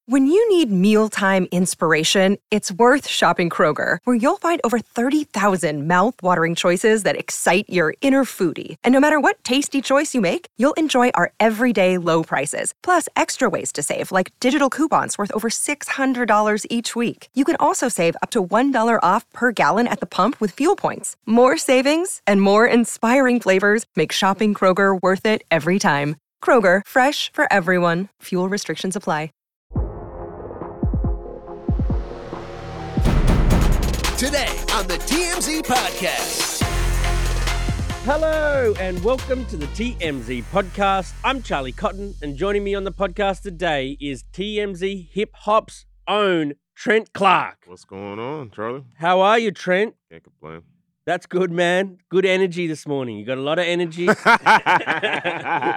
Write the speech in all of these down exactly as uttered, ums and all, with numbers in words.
When you need mealtime inspiration, it's worth shopping Kroger, where you'll find over thirty thousand mouth-watering choices that excite your inner foodie. And no matter what tasty choice you make, you'll enjoy our everyday low prices, plus extra ways to save, like digital coupons worth over six hundred dollars each week. You can also save up to one dollar off per gallon at the pump with fuel points. More savings and more inspiring flavors make shopping Kroger worth it every time. Kroger, fresh for everyone. Fuel restrictions apply. Today on the T M Z Podcast. Hello and welcome to the T M Z Podcast. I'm Charlie Cotton, and joining me on the podcast today is T M Z Hip Hop's own Trent Clark. What's going on, Charlie? How are you, Trent? Can't complain. That's good, man. Good energy this morning. You got a lot of energy. I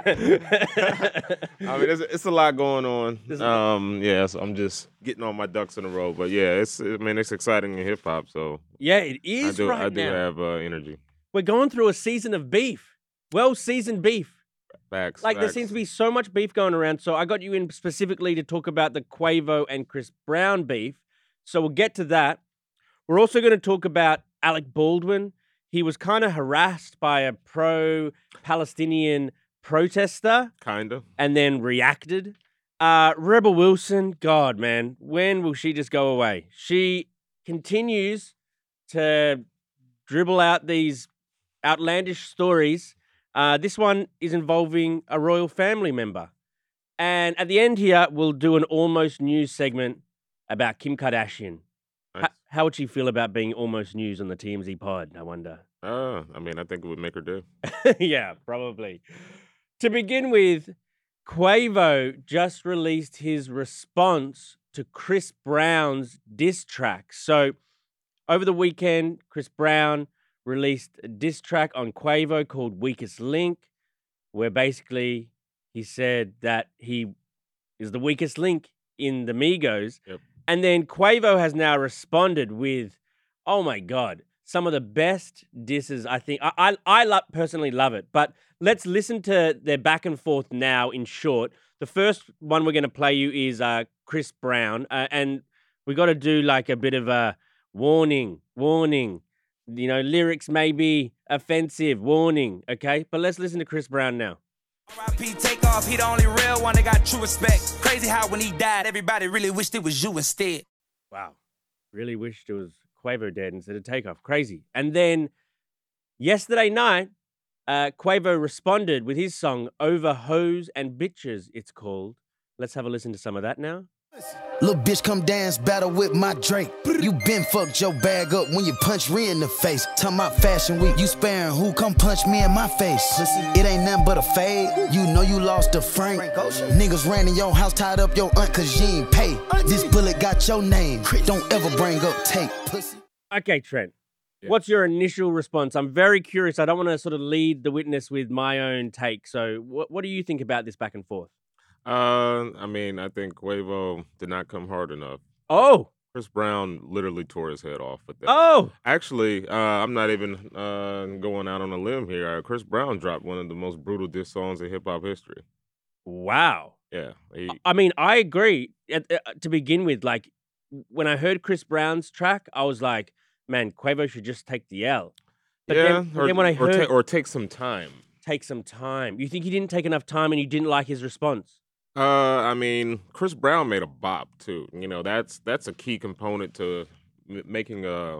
mean, it's, it's a lot going on. Um, yeah, so I'm just getting all my ducks in a row. But yeah, it's I mean, it's exciting in hip hop. So yeah, it is. I do, right I do now. have uh, energy. We're going through a season of beef. Well-seasoned beef. Facts. Like, facts. there seems to be so much beef going around. So I got you in specifically to talk about the Quavo and Chris Brown beef. So we'll get to that. We're also going to talk about Alec Baldwin. He was kind of harassed by a pro-Palestinian protester. Kind of. And then reacted. Uh, Rebel Wilson, God, man, when will she just go away? She continues to dribble out these outlandish stories. Uh, this one is involving a royal family member. And at the end here, we'll do an almost news segment about Kim Kardashian. Nice. H- how would she feel about being almost news on the T M Z pod, I wonder? Uh, I mean, I think it would make her do. Yeah, probably. To begin with, Quavo just released his response to Chris Brown's diss track. So, over the weekend, Chris Brown released a diss track on Quavo called Weakest Link, where basically he said that he is the weakest link in the Migos. Yep. And then Quavo has now responded with, oh my God, some of the best disses, I think. I I, I lo- personally love it. But let's listen to their back and forth now in short. The first one we're going to play you is uh, Chris Brown. Uh, and we got to do like a bit of a warning, warning. You know, lyrics may be offensive, warning, okay? But let's listen to Chris Brown now. R I P Takeoff, he the only real one that got true respect. Crazy how when he died, everybody really wished it was you instead. Wow. Really wished it was Quavo dead instead of Takeoff. Crazy. And then yesterday night, uh, Quavo responded with his song Over Hoes and Bitches, it's called. Let's have a listen to some of that now. Little bitch come dance, battle with my Drake. You been fucked your bag up when you punch Rhea in the face. Talking about fashion week, you sparing who? Come punch me in my face. It ain't nothing but a fade. You know you lost a Frank. Niggas ran in your house, tied up your aunt cause you ain't pay. This bullet got your name. Don't ever bring up tape, pussy. Okay, Trent. Yeah. What's your initial response? I'm very curious. I don't want to sort of lead the witness with my own take. So what, what do you think about this back and forth? Uh, I mean, I think Quavo did not come hard enough. Oh, Chris Brown literally tore his head off with that. oh, Actually, uh, I'm not even uh, going out on a limb here. Uh, Chris Brown dropped one of the most brutal diss songs in hip hop history. wow. Yeah, he, I mean, I agree. At- uh, To begin with, like, when I heard Chris Brown's track, I was like, man, Quavo should just take the L. But yeah, then, but or, then when I or, heard ta- or take some time. take some time, you think he didn't take enough time and you didn't like his response? Uh, I mean, Chris Brown made a bop too. You know, that's that's a key component to m- making a,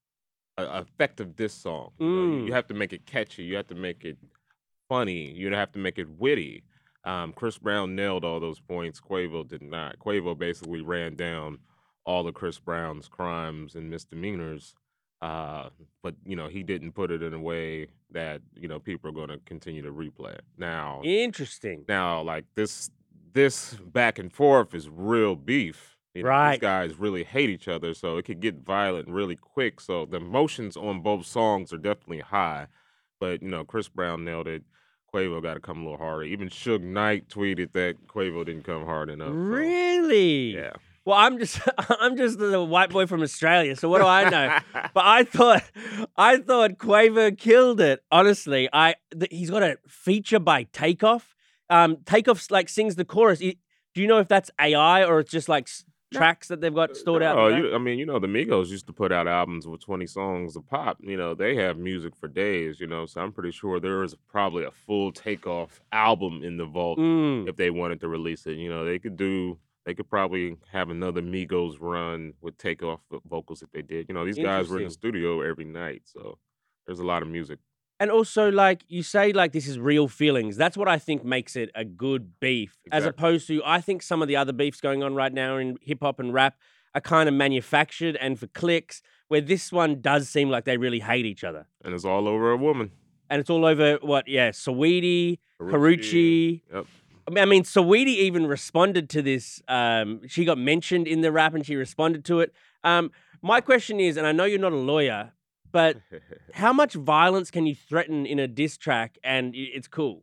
a effective diss song. You know, you- Mm. you have to make it catchy. You have to make it funny. You have to make it witty. Um, Chris Brown nailed all those points. Quavo did not. Quavo basically ran down all of Chris Brown's crimes and misdemeanors. Uh, but you know, he didn't put it in a way that you know people are going to continue to replay it. Now, Interesting. now, like this, this back and forth is real beef. You know, Right. These guys really hate each other, so it could get violent really quick. So the emotions on both songs are definitely high. But you know, Chris Brown nailed it. Quavo got to come a little harder. Even Suge Knight tweeted that Quavo didn't come hard enough. so, Really? yeah. Well, I'm just I'm just the white boy from Australia, so what do I know? But I thought I thought Quavo killed it. Honestly, I th- he's got a feature by Takeoff. Um, Takeoff like sings the chorus. It, do Do you know if that's A I or it's just like s- tracks that they've got stored out? Oh, there? you, I mean, you know, the Migos used to put out albums with twenty songs a pop. You know, they have music for days, you know, so I'm pretty sure there is probably a full Takeoff album in the vault Mm. if they wanted to release it. You know, they could do, they could probably have another Migos run with Takeoff vo- vocals if they did. You know, these guys were in the Interesting. studio every night, so there's a lot of music. And also, like, you say, like, this is real feelings. That's what I think makes it a good beef, as Exactly. opposed to, I think some of the other beefs going on right now in hip hop and rap are kind of manufactured and for clicks, where this one does seem like they really hate each other. And it's all over a woman. And it's all over, what, yeah, Saweetie, Karuchi. Yep. I mean, I mean, Saweetie even responded to this. Um, she got mentioned in the rap and she responded to it. Um, my question is, and I know you're not a lawyer, but how much violence can you threaten in a diss track and i- it's cool?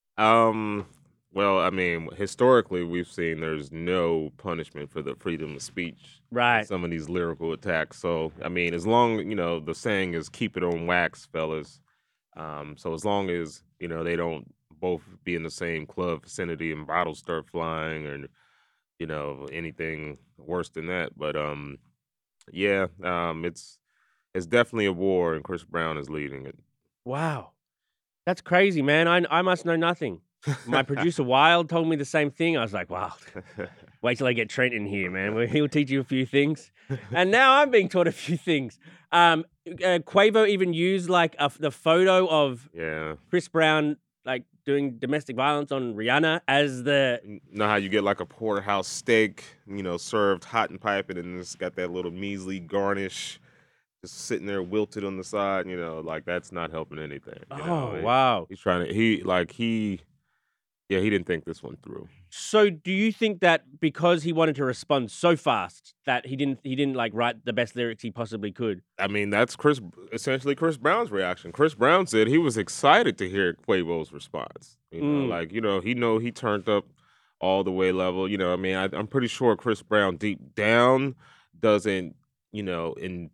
Um. Well, I mean, historically, we've seen there's no punishment for the freedom of speech. in Right. Some of these lyrical attacks. So, I mean, as long you know, the saying is "keep it on wax, fellas." Um. So as long as you know they don't both be in the same club vicinity and bottles start flying, or you know anything worse than that. But um, yeah. Um. It's it's definitely a war, and Chris Brown is leading it. Wow. That's crazy, man. I, I must know nothing. My producer Wild told me the same thing. I was like, wow, wait till I get Trent in here, man. Well, he'll teach you a few things. And now I'm being taught a few things. Um, uh, Quavo even used like a, the photo of Yeah. Chris Brown like doing domestic violence on Rihanna as the You know how you get like a porterhouse steak, you know, served hot and piping, and it's got that little measly garnish just sitting there wilted on the side, you know, like that's not helping anything. You know? oh He- wow. He's trying to, he, like, he, yeah, he didn't think this one through. So do you think that because he wanted to respond so fast that he didn't he didn't like write the best lyrics he possibly could? I mean, that's Chris, essentially Chris Brown's reaction. Chris Brown said he was excited to hear Quavo's response. You know, Mm. like, you know, he know he turned up all the way level. You know, I mean, I, I'm pretty sure Chris Brown deep down doesn't, you know, in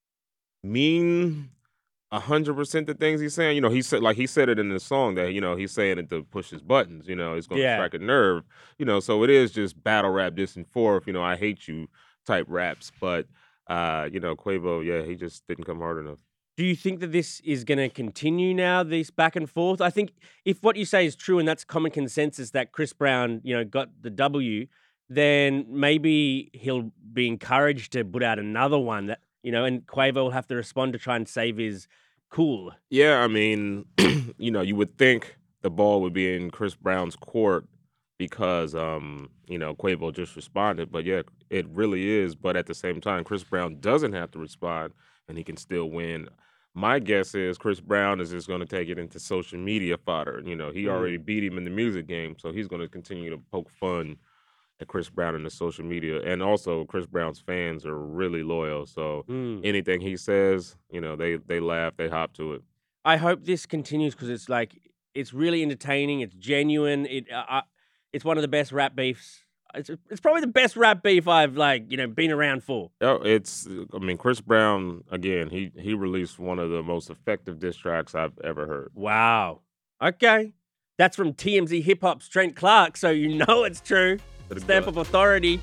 mean a hundred percent the things he's saying. You know, he said like he said it in the song that, you know, he's saying it to push his buttons, you know, it's gonna Yeah. strike a nerve. You know, so it is just battle rap this and forth, you know, I hate you type raps. But uh, you know, Quavo, yeah, he just didn't come hard enough. Do you think that this is going to continue now, this back and forth? I think if what you say is true and that's common consensus that Chris Brown, you know, got the W, then maybe he'll be encouraged to put out another one that, you know, and Quavo will have to respond to try and save his cool. Yeah, I mean, you know, you would think the ball would be in Chris Brown's court because, um, you know, Quavo just responded. But yeah, it really is. But at the same time, Chris Brown doesn't have to respond and he can still win. My guess is Chris Brown is just going to take it into social media fodder. You know, he Mm. already beat him in the music game, so he's going to continue to poke fun at Chris Brown in the social media. And also, Chris Brown's fans are really loyal, so Mm. anything he says, you know, they they laugh, they hop to it. I hope this continues because it's like, it's really entertaining. It's genuine. It, uh, uh, it's one of the best rap beefs. It's, it's probably the best rap beef I've like, you know, been around for. Oh, it's. I mean, Chris Brown again. He he released one of the most effective diss tracks I've ever heard. Wow. Okay. That's from T M Z Hip Hop's Trent Clark, so you know it's true. Pretty Stamp good. of authority.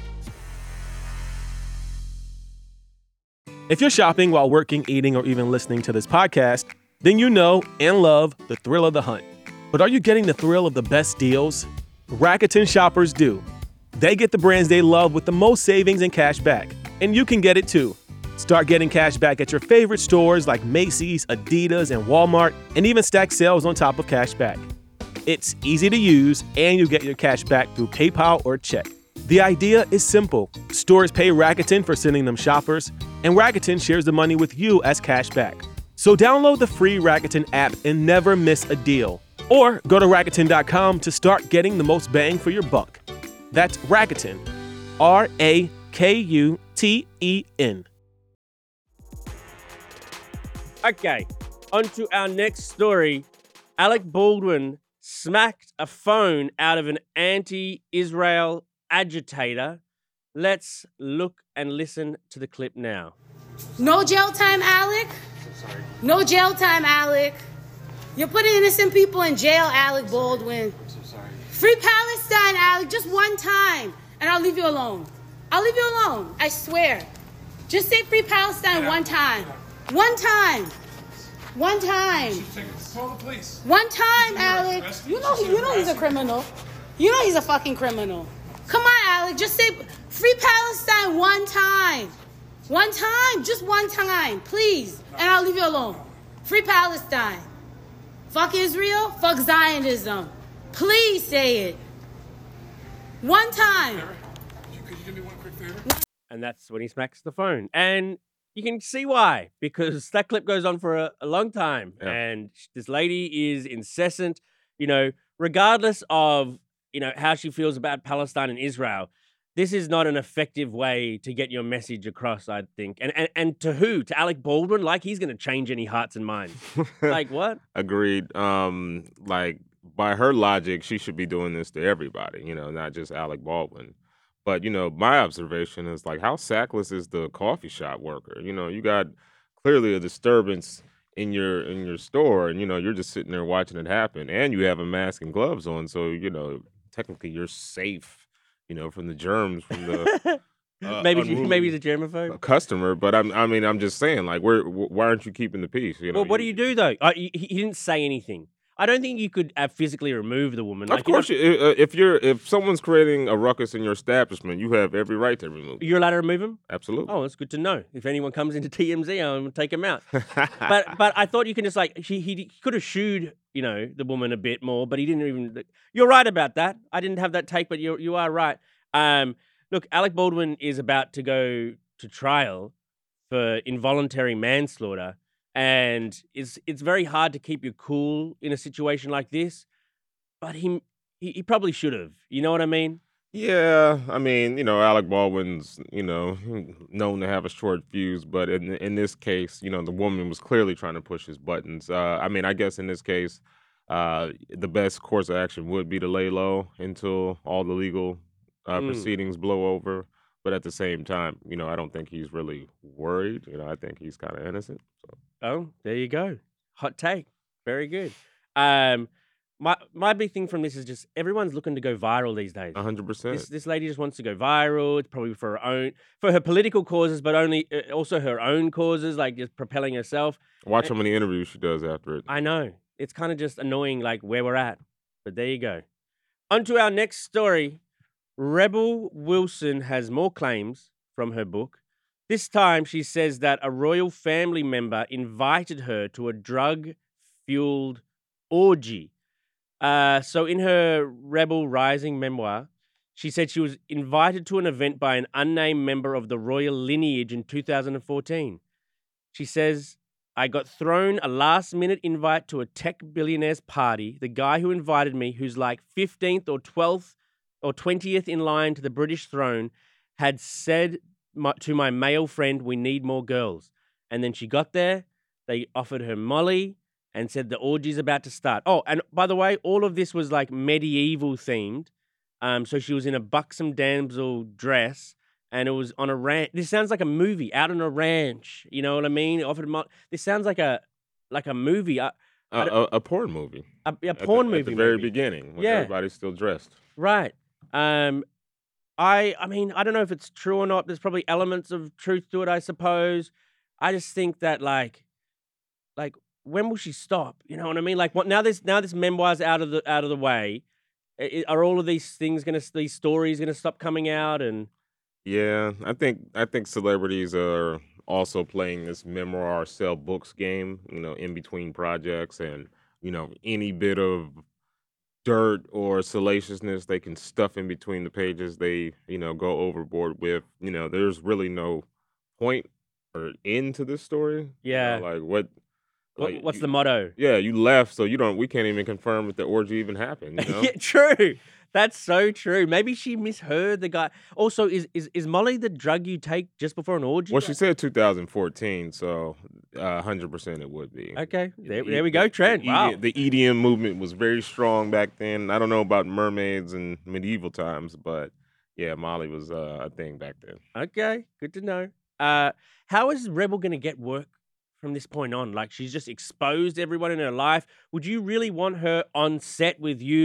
If you're shopping while working, eating, or even listening to this podcast, then you know and love the thrill of the hunt. But are you getting the thrill of the best deals? Rakuten shoppers do. They get the brands they love with the most savings and cash back. And you can get it too. Start getting cash back at your favorite stores like Macy's, Adidas, and Walmart, and even stack sales on top of cash back. It's easy to use, and you get your cash back through PayPal or check. The idea is simple. Stores pay Rakuten for sending them shoppers, and Rakuten shares the money with you as cash back. So download the free Rakuten app and never miss a deal. Or go to Rakuten dot com to start getting the most bang for your buck. That's Rakuten. R A K U T E N. Okay, on to our next story. Alec Baldwin smacked a phone out of an anti-Israel agitator. Let's look and listen to the clip now. No jail time, Alec. No jail time, Alec. You're putting innocent people in jail, Alec Baldwin. Free Palestine, Alec, just one time, and I'll leave you alone. I'll leave you alone, I swear. Just say Free Palestine one time. One time. One time. Call the police. One time, Alec. You know, you know he's a criminal. You know he's a fucking criminal. Come on, Alec, just say Free Palestine one time. One time, just one time, please, and I'll leave you alone. Free Palestine. Fuck Israel, fuck Zionism. Please say it. One time. Could you do me one quick favor? And that's when he smacks the phone. And you can see why, because that clip goes on for a, a long time. Yeah. And this lady is incessant, you know, regardless of, you know, how she feels about Palestine and Israel. This is not an effective way to get your message across, I think. And and, and to who? To Alec Baldwin? Like he's going to change any hearts and minds. Like what? Agreed. Um, like by her logic, she should be doing this to everybody, you know, not just Alec Baldwin. But, you know, my observation is like, how sackless is the coffee shop worker? You know, you got clearly a disturbance in your in your store, and you know, you're just sitting there watching it happen, and you have a mask and gloves on, so you know, technically you're safe. You know, from the germs, from the uh, maybe unruly maybe the germaphobe customer. But I'm, I mean, I'm just saying, like, where, why aren't you keeping the peace? You know, well, what do you do though? Uh, he, he didn't say anything. I don't think you could uh, physically remove the woman. Of Like, course, you're, you, uh, if you're if someone's creating a ruckus in your establishment, you have every right to remove. Them. you're allowed to remove him. Absolutely. Oh, that's good to know. If anyone comes into T M Z, I'm gonna take him out. but but I thought you can just like he he could have shooed, you know, the woman a bit more, but he didn't even. You're right about that. I didn't have that take, but you you are right. Um, look, Alec Baldwin is about to go to trial for involuntary manslaughter, and it's it's very hard to keep your cool in a situation like this. But he he, he probably should have. You know what I mean? Yeah, I mean, you know, Alec Baldwin's, you know, known to have a short fuse, but in in this case, you know, the woman was clearly trying to push his buttons. Uh, I mean, I guess in this case, uh, the best course of action would be to lay low until all the legal uh, Mm. proceedings blow over. But at the same time, you know, I don't think he's really worried. You know, I think he's kind of innocent. So. Oh, there you go. Hot take. Very good. Um, my my big thing from this is just everyone's looking to go viral these days. A hundred percent. This this lady just wants to go viral. It's probably for her own, for her political causes, but only uh, also her own causes, like just propelling herself. Watch how many interviews she does after it. I know it's kind of just annoying, like where we're at. But there you go. On to our next story. Rebel Wilson has more claims from her book. This time, she says that a royal family member invited her to a drug-fueled orgy. Uh, so in her Rebel Rising memoir, she said she was invited to an event by an unnamed member of the royal lineage in two thousand fourteen. She says, I got thrown a last-minute invite to a tech billionaire's party. The guy who invited me, who's like fifteenth or twelfth or twentieth in line to the British throne, had said my, to my male friend, we need more girls. And then she got there, they offered her Molly and said the orgy's about to start. Oh, and by the way, all of this was like medieval themed. Um, so she was in a buxom damsel dress and it was on a ranch. This sounds like a movie, out on a ranch. You know what I mean? Offered Molly. This sounds like a like a movie. I, A, a, a porn movie. a, a At the- porn movie. At the very maybe. beginning, when Yeah. everybody's still dressed. Right. Um, I I mean, I don't know if it's true or not. There's probably elements of truth to it, I suppose. I just think that like, like when will she stop? You know what I mean? Like, what now? This now this memoir's out of the out of the way. I- Are all of these things gonna these stories gonna stop coming out? And Yeah, I think I think celebrities are also playing this memoir sell books game, you know, in between projects, and you know, any bit of dirt or salaciousness they can stuff in between the pages, they, you know, go overboard with. You know, there's really no point or end to this story. You know, Yeah. like what what, like what's you, the motto? yeah, you left, so you don't we can't even confirm if the orgy even happened, you know? Yeah, true. That's so true. Maybe she misheard the guy. Also, is is is Molly the drug you take just before an orgy? Well, she said two thousand fourteen, so uh, one hundred percent it would be. Okay, there, The there we E- go, the- Trent. The, Wow. E D M, the E D M movement was very strong back then. I don't know about mermaids and medieval times, but yeah, Molly was uh, a thing back then. Okay, good to know. Uh, how is Rebel going to get work from this point on? Like, she's just exposed everyone in her life. Would you really want her on set with you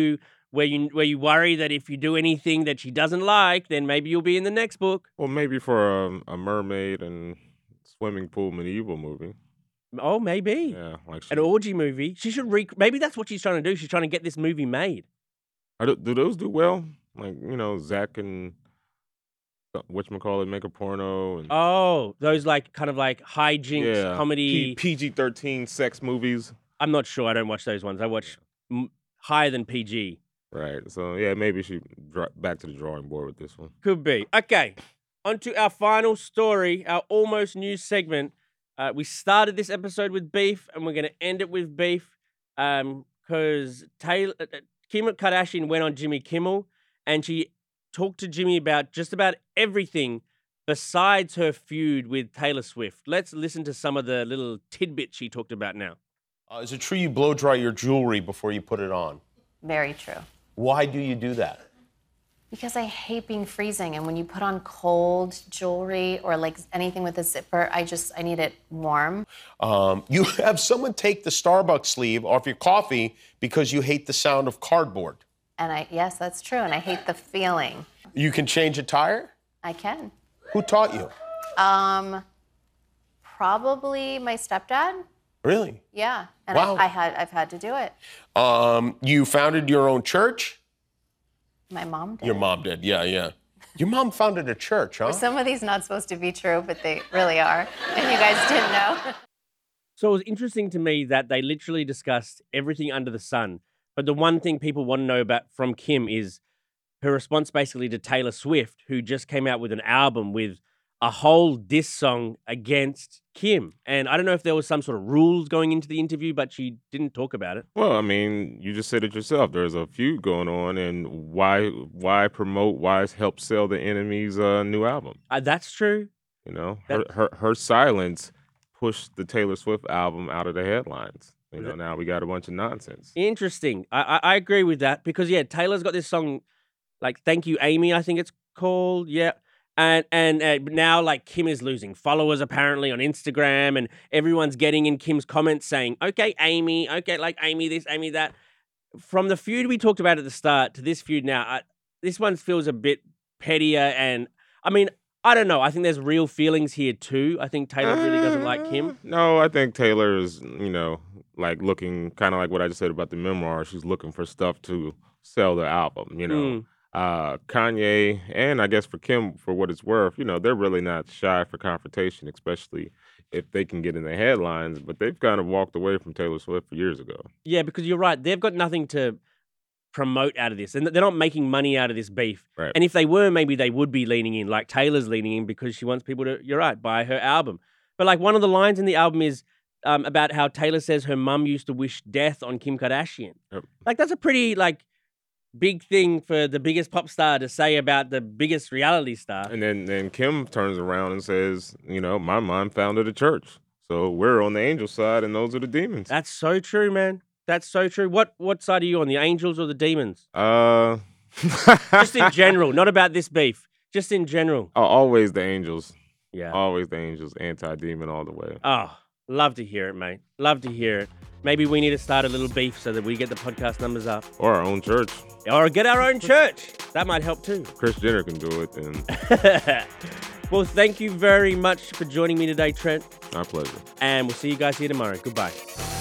where you where you worry that if you do anything that she doesn't like, then maybe you'll be in the next book. Well, maybe for a, a mermaid and swimming pool medieval movie. Oh, maybe. Yeah, like she, An orgy movie. She should re- maybe that's what she's trying to do. She's trying to get this movie made. Are, th- do those do well? Like, you know, Zach and whatchamacallit make a porno. And, Oh, those like kind of like hijinks yeah, comedy. P G thirteen sex movies. I'm not sure. I don't watch those ones. I watch m- higher than P G. Right. So, yeah, maybe she dra- back to the drawing board with this one. Could be. Okay. On to our final story, our almost news segment. Uh, we started this episode with beef, and we're going to end it with beef because um, Taylor, uh, Kim Kardashian went on Jimmy Kimmel, and she talked to Jimmy about just about everything besides her feud with Taylor Swift. Let's listen to some of the little tidbits she talked about now. Uh, is it true you blow dry your jewelry before you put it on? Very true. Why do you do that? Because I hate being freezing, and when you put on cold jewelry or like anything with a zipper, I just, I need it warm. Um, you have someone take the Starbucks sleeve off your coffee because you hate the sound of cardboard. And I, yes, that's true, and I hate the feeling. You can change a tire? I can. Who taught you? Um, probably my stepdad. Really? Yeah, and Wow. I, I had, I've had to do it. Um, you founded your own church? My mom did. Your mom did, yeah, yeah. Your mom founded a church, huh? Some of these not supposed to be true, but they really are, and you guys didn't know. So it was interesting to me that they literally discussed everything under the sun. But the one thing people want to know about from Kim is her response basically to Taylor Swift, who just came out with an album with a whole diss song against Kim. And I don't know if there was some sort of rules going into the interview, but she didn't talk about it. Well, I mean, you just said it yourself. There's a feud going on, and why why promote, why help sell the enemy's uh, new album? Uh, that's true. You know, her, her her silence pushed the Taylor Swift album out of the headlines. You know, now we got a bunch of nonsense. Interesting. I, I, I agree with that because, yeah, Taylor's got this song, like, Thank You, Amy, I think it's called. Yeah. And and uh, now, like, Kim is losing followers, apparently, on Instagram, and everyone's getting in Kim's comments saying, okay, Amy, okay, like, Amy this, Amy that. From the feud we talked about at the start to this feud now, I, this one feels a bit pettier, and, I mean, I don't know. I think there's real feelings here, too. I think Taylor really doesn't like Kim. No, I think Taylor is, you know, like, looking kind of like what I just said about the memoir. She's looking for stuff to sell the album, you know. Mm. Uh, Kanye, and I guess for Kim, for what it's worth, you know, they're really not shy for confrontation, especially if they can get in the headlines. But they've kind of walked away from Taylor Swift years ago. Yeah, because you're right. They've got nothing to promote out of this, and they're not making money out of this beef. Right. And if they were, maybe they would be leaning in, like Taylor's leaning in, because she wants people to, you're right, buy her album. But like one of the lines in the album is um, about how Taylor says her mum used to wish death on Kim Kardashian. Yep. Like that's a pretty like big thing for the biggest pop star to say about the biggest reality star. And then, then Kim turns around and says, you know, my mom founded a church. So we're on the angel side and those are the demons. That's so true, man. That's so true. What what side are you on, the angels or the demons? Uh, Just in general, not about this beef. Just in general. Oh, always the angels. Yeah. Always the angels, anti-demon all the way. Oh, love to hear it, mate. Love to hear it. Maybe we need to start a little beef so that we get the podcast numbers up. Or our own church. Or get our own church. That might help too. If Kris Jenner can do it, then well, thank you very much for joining me today, Trent. my pleasure. And we'll see you guys here tomorrow. Goodbye.